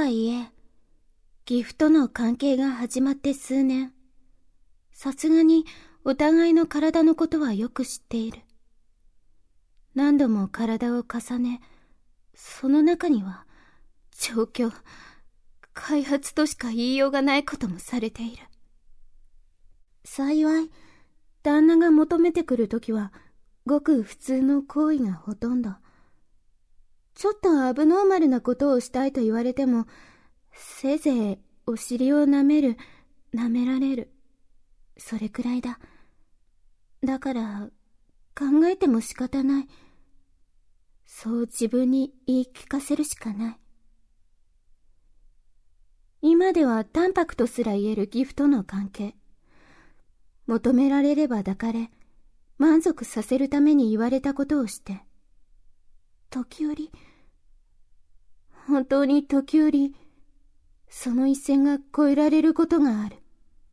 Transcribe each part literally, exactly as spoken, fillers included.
はいえ、岐阜との関係が始まって数年、さすがにお互いの体のことはよく知っている。何度も体を重ね、その中には調教、開発としか言いようがないこともされている。幸い、旦那が求めてくるときは、ごく普通の行為がほとんど。ちょっとアブノーマルなことをしたいと言われても、せいぜいお尻を舐める、舐められる。それくらいだ。だから、考えても仕方ない。そう自分に言い聞かせるしかない。今では淡白とすら言える岐阜との関係。求められれば抱かれ、満足させるために言われたことをして、時折、本当に時折、その一線が越えられることがある。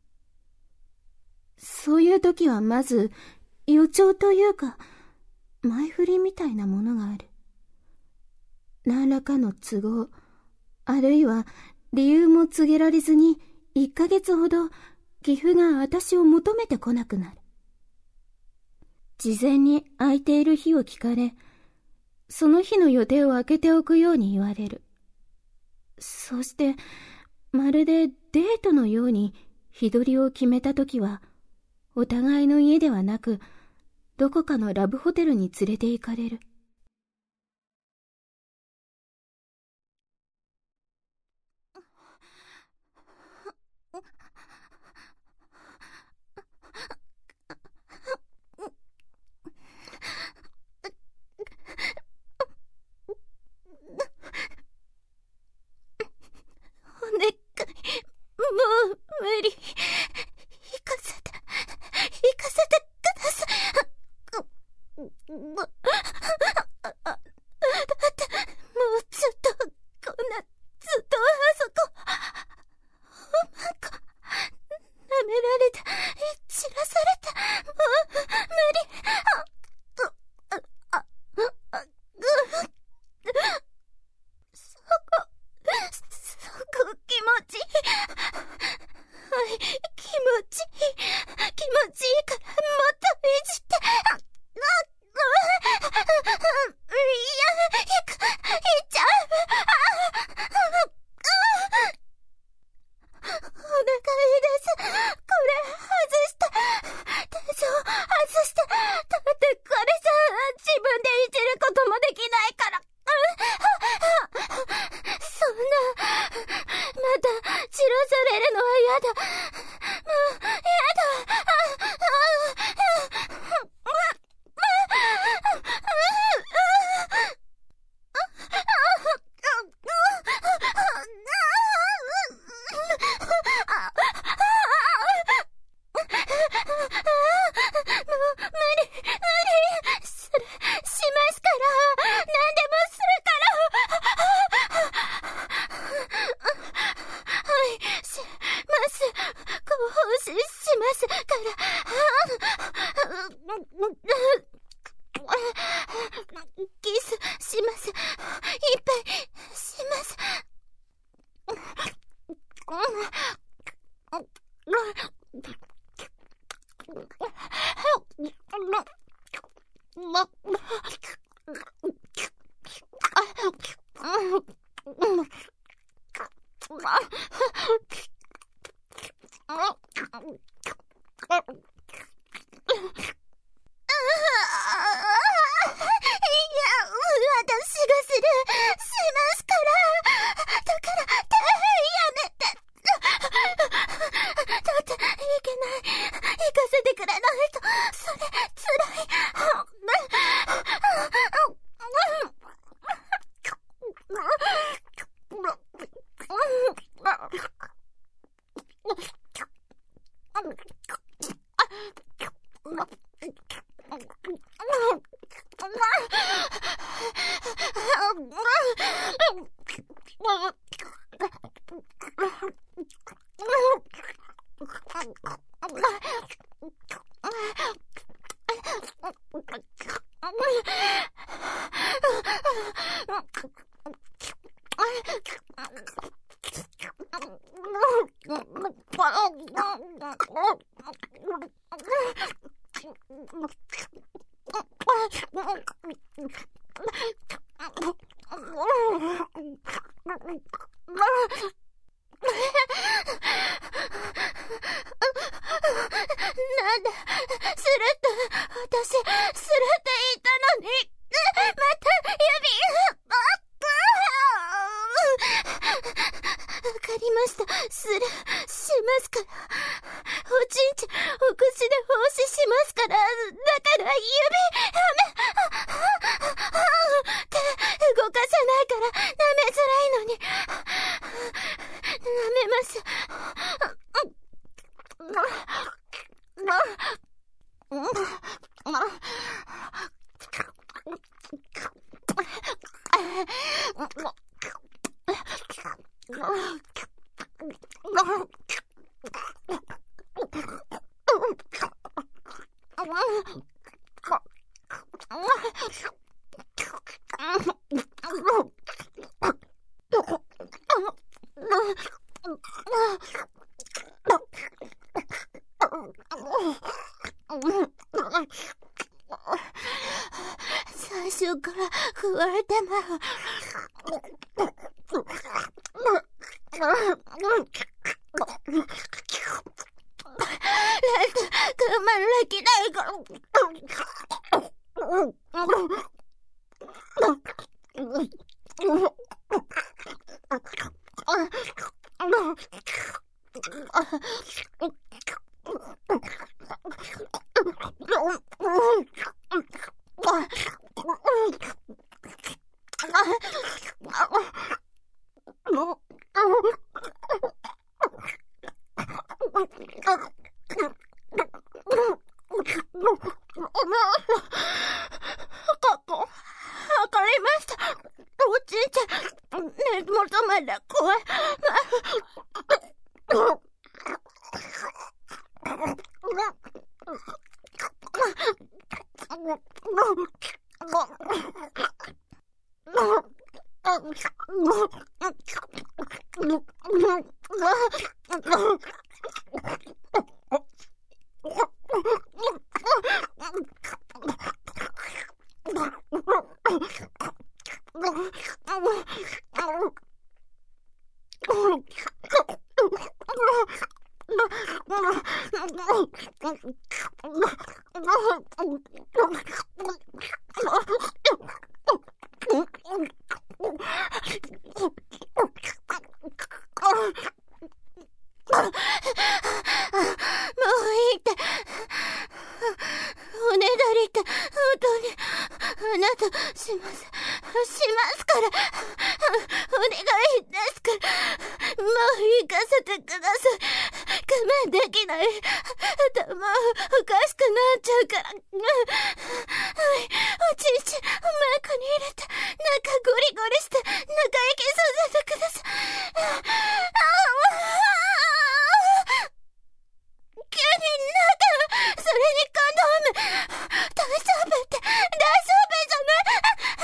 そういう時はまず、予兆というか、前振りみたいなものがある。何らかの都合、あるいは理由も告げられずに、いっかげつほど岐阜が私を求めてこなくなる。事前に空いている日を聞かれ、その日の予定を空けておくように言われる。そして、まるでデートのように日取りを決めたときは、お互いの家ではなく、どこかのラブホテルに連れて行かれる。お願い、もう無理。行かせて、行かせてください。だってもうちょっとこんなずっとあそこなんか舐められて散らされてもう無理。ああああそこそこ気持ちいい。はい気持ちいい気持ちいいからもっといじって。あいや、いく、いっちゃう。お願いです。これ、外して。手錠、外して。だってこれじゃ、自分でいじることもできないから。そんな、また、散らされるのは嫌だ。もう、嫌だ。キスします。いっぱいします。 なんだ、スルッと、私、スルッと言ったのに、また、指、あっ、わかりました。スルー、しますから。おちんちん、お口で奉仕しますから。だから、指、手、動かさないから、舐めづらいのに。舐めます。最初から振られても我慢できないからわかりました。おじいちゃん、根元まで怖い。おねだりって本当にあなたしますしますからお願いですからもう行かせてください。我慢できない。頭おかしくなっちゃうから。はい、おちんちんマイクに入れて中ゴリゴリして中息させてください。急になった。それにコンドーム大丈夫って大丈夫じゃない。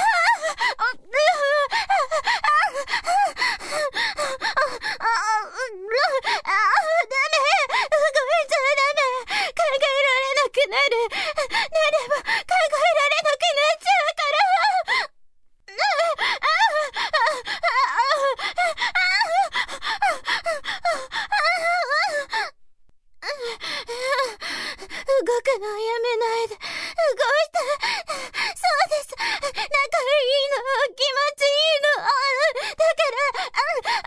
動くのをやめないで。動いて。そうです。仲いいの。気持ちいいの。だから、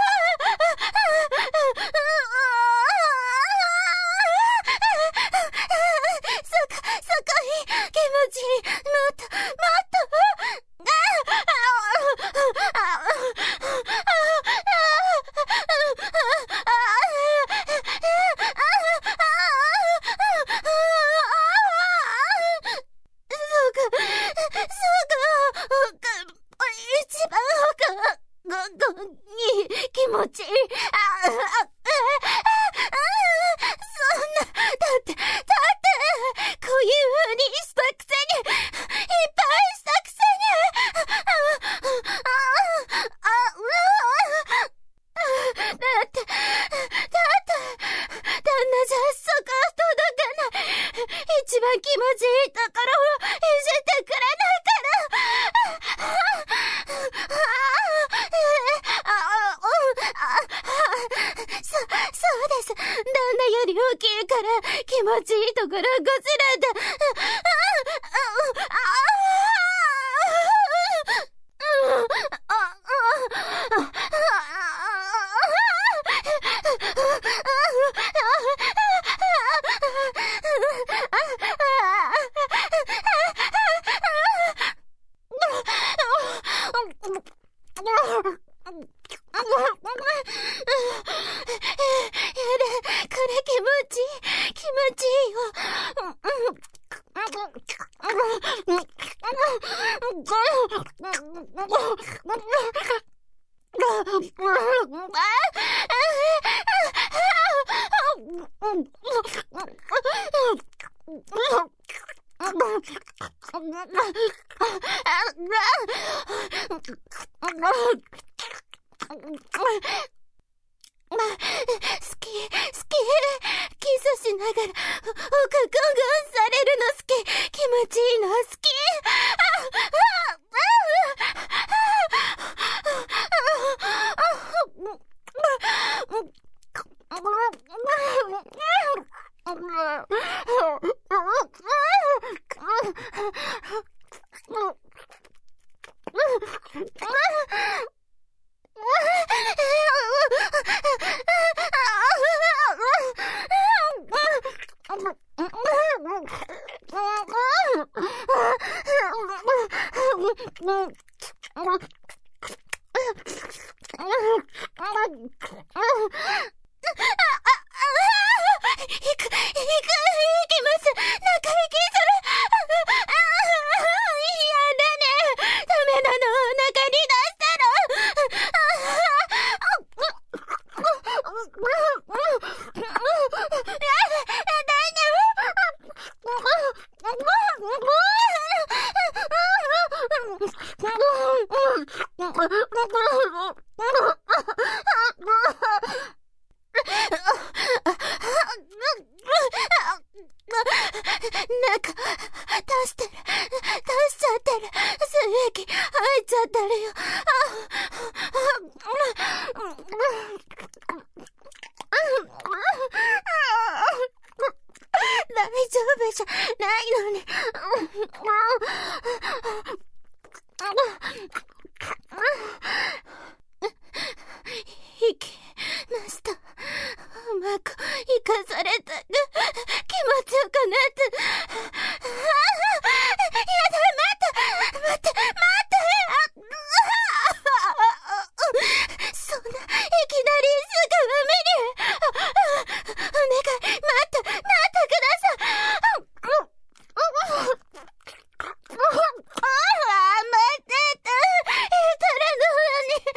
そこ、そこいい。気持ちいい。もっと、もっと。気持ちいい。ああ、ああ、そんな、だって、だって、こういう風にしたくせに、いっぱいしたくせに、ああ、ああ、ああ、だ好き、好き。キスしながら、おかぐんぐんされるの好き。気持ちいいの好き。なんか、出してる。出しちゃってる。精液、入っちゃってるよ。大丈夫じゃないのに。いきました。うまくいかされた。気持ちよくなった。やだ、待って、待って、待って。そんな、いきなりすぐは無理。お願い、待って、待ってください。待ってた。いたらのに。